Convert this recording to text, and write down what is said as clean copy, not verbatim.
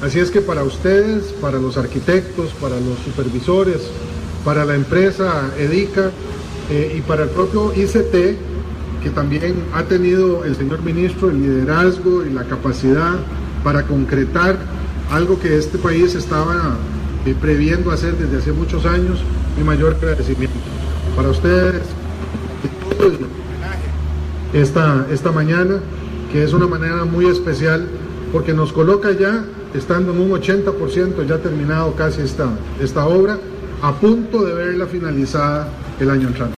Así es que para ustedes, para los arquitectos, para los supervisores, para la empresa EDICA y para el propio ICT, que también ha tenido el señor ministro el liderazgo y la capacidad para concretar algo que este país estaba previendo hacer desde hace muchos años, mi mayor agradecimiento. Para ustedes, esta mañana, que es una mañana muy especial, porque nos coloca ya, estando en un 80% ya terminado casi esta obra, a punto de verla finalizada el año entrante.